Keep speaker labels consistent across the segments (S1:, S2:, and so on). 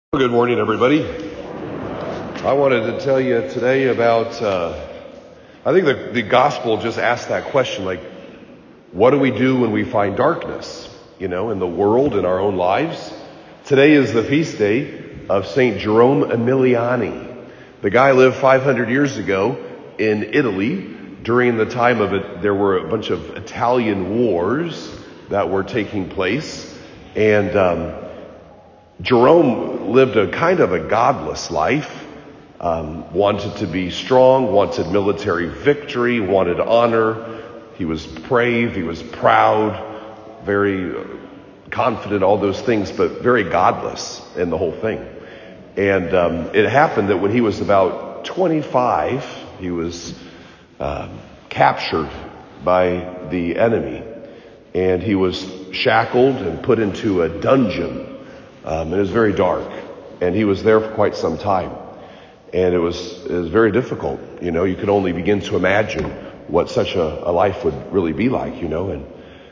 S1: Good morning, everybody. I wanted to tell you today about, I think the gospel just asked that question, like, what do we do when we find darkness, in the world, in our own lives? Today is the feast day of St. Jerome Emiliani. The guy lived 500 years ago in Italy. During the time of it, there were a bunch of Italian wars that were taking place, and Jerome lived a kind of a godless life, wanted to be strong, wanted military victory, wanted honor. He was brave, he was proud, very confident, all those things, but very godless in the whole thing. And it happened that when he was about 25, he was captured by the enemy, and he was shackled and put into a dungeon. It was very dark, and he was there for quite some time, and it was very difficult. You could only begin to imagine what such a life would really be like, and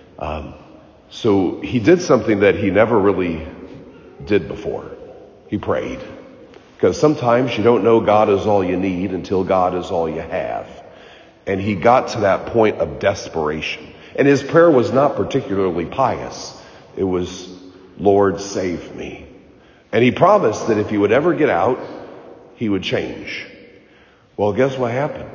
S1: so he did something that he never really did before. He prayed, because sometimes you don't know God is all you need until God is all you have, and he got to that point of desperation, and his prayer was not particularly pious. It was, Lord, save me. And he promised that if he would ever get out, he would change. Well, guess what happened?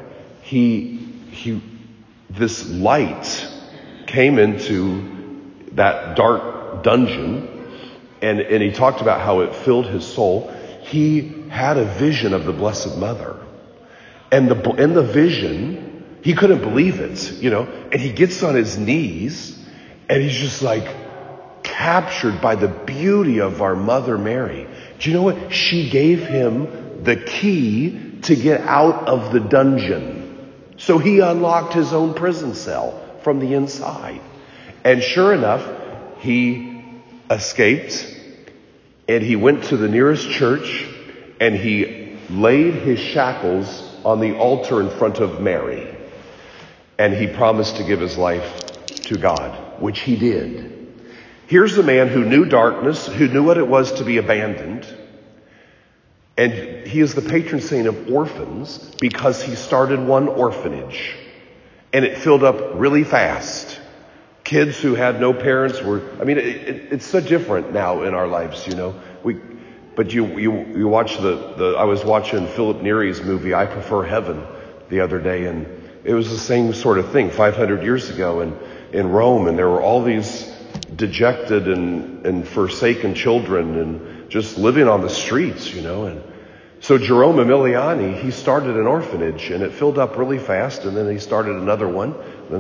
S1: This light came into that dark dungeon, and he talked about how it filled his soul. He had a vision of the Blessed Mother. And in the vision, he couldn't believe it, and he gets on his knees, and he's just like, captured by the beauty of our Mother Mary. Do you know what? She gave him the key to get out of the dungeon. So he unlocked his own prison cell from the inside. And sure enough, he escaped, and he went to the nearest church, and he laid his shackles on the altar in front of Mary. And he promised to give his life to God, which he did. Here's a man who knew darkness, who knew what it was to be abandoned. And he is the patron saint of orphans because he started one orphanage. And it filled up really fast. Kids who had no parents it's so different now in our lives, But you watch I was watching Philip Neri's movie, I Prefer Heaven, the other day. And it was the same sort of thing 500 years ago in Rome. And there were all these dejected and forsaken children and just living on the streets, and so Jerome Emiliani, he started an orphanage, and it filled up really fast, and then he started another one,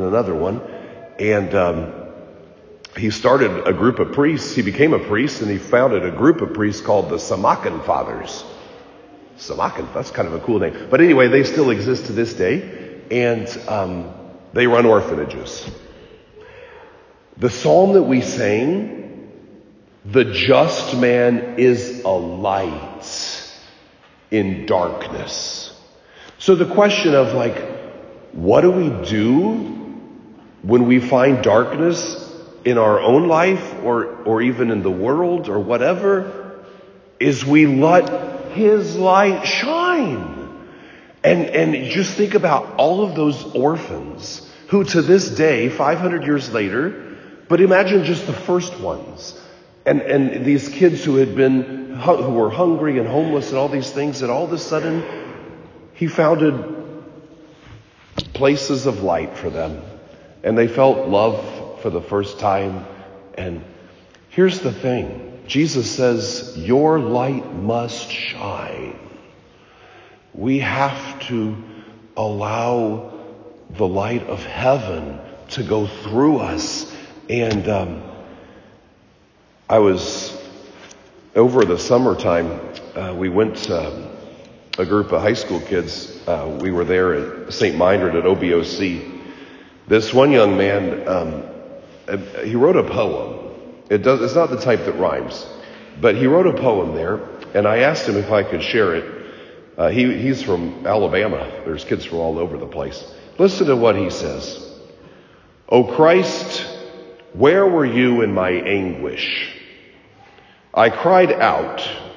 S1: and he started a group of priests. He became a priest, and he founded a group of priests called the Samacan Fathers. Samacan, that's kind of a cool name, but anyway, they still exist to this day, and they run orphanages. The psalm that we sang, the just man is a light in darkness. So the question of what do we do when we find darkness in our own life or even in the world or whatever, is we let his light shine. And just think about all of those orphans who to this day, 500 years later, but imagine just the first ones. And these kids who were hungry and homeless and all these things, and all of a sudden he founded places of light for them. And they felt love for the first time. And here's the thing. Jesus says, your light must shine. We have to allow the light of heaven to go through us. And I was over the summertime. We went, a group of high school kids. We were there at St. Meinrad at OBOC. This one young man, he wrote a poem. It's not the type that rhymes, but he wrote a poem there. And I asked him if I could share it. He's from Alabama. There's kids from all over the place. Listen to what he says. O Christ, where were you in my anguish? I cried out,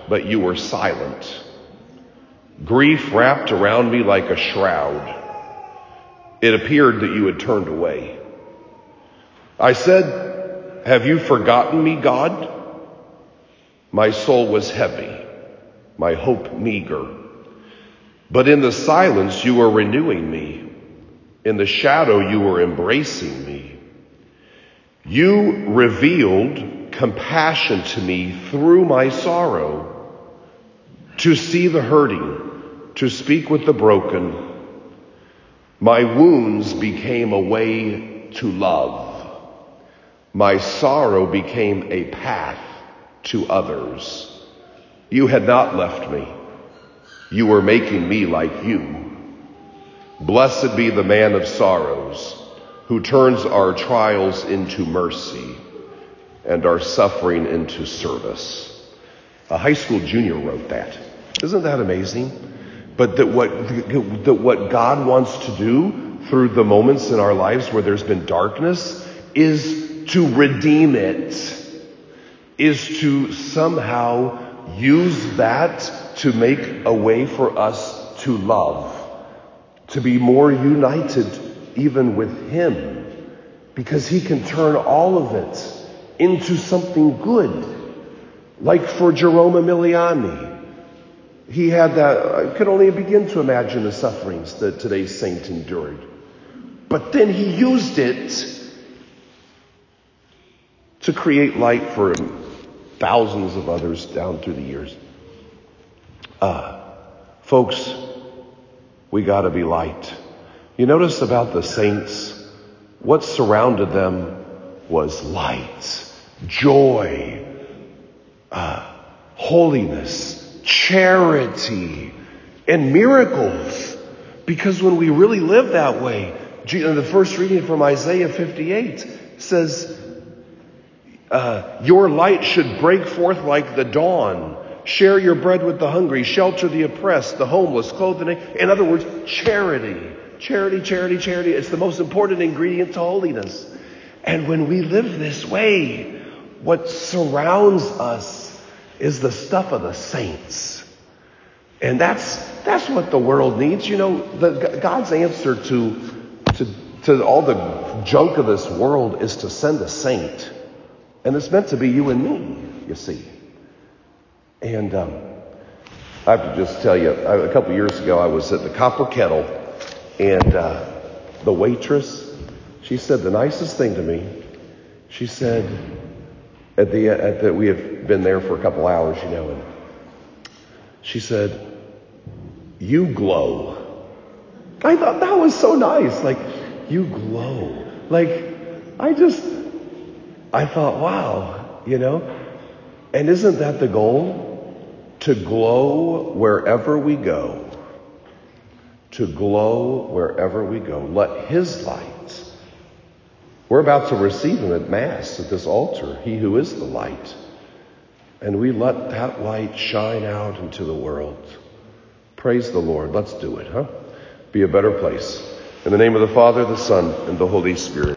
S1: but you were silent. Grief wrapped around me like a shroud. It appeared that you had turned away. I said, have you forgotten me, God? My soul was heavy, my hope meager. But in the silence you were renewing me. In the shadow you were embracing me. You revealed compassion to me through my sorrow, to see the hurting, to speak with the broken. My wounds became a way to love. My sorrow became a path to others. You had not left me. You were making me like you. Blessed be the man of sorrows, who turns our trials into mercy and our suffering into service. A high school junior wrote that. Isn't that amazing? But that what God wants to do through the moments in our lives where there's been darkness is to redeem it, is to somehow use that to make a way for us to love, to be more united even with Him, because He can turn all of it into something good. Like for Jerome Emiliani, he had that, I could only begin to imagine the sufferings that today's saint endured. But then he used it to create light for thousands of others down through the years. Folks, we gotta be light. You notice about the saints, what surrounded them was light, joy, holiness, charity, and miracles. Because when we really live that way, the first reading from Isaiah 58 says, your light should break forth like the dawn. Share your bread with the hungry, shelter the oppressed, the homeless, clothe the naked. In other words, charity. Charity, charity, charity. It's the most important ingredient to holiness. And when we live this way, what surrounds us is the stuff of the saints. And that's what the world needs. You know, God's answer to all the junk of this world is to send a saint. And it's meant to be you and me, you see. And I have to just tell you, a couple years ago, I was at the Copper Kettle, and the waitress, she said the nicest thing to me. She said, we have been there for a couple hours, you know, and she said, you glow. I thought that was so nice. Like, you glow. Like, I thought, wow, you know. And isn't that the goal? To glow wherever we go. To glow wherever we go. Let His light. We're about to receive Him at Mass, at this altar, He who is the light. And we let that light shine out into the world. Praise the Lord. Let's do it, huh? Be a better place. In the name of the Father, the Son, and the Holy Spirit.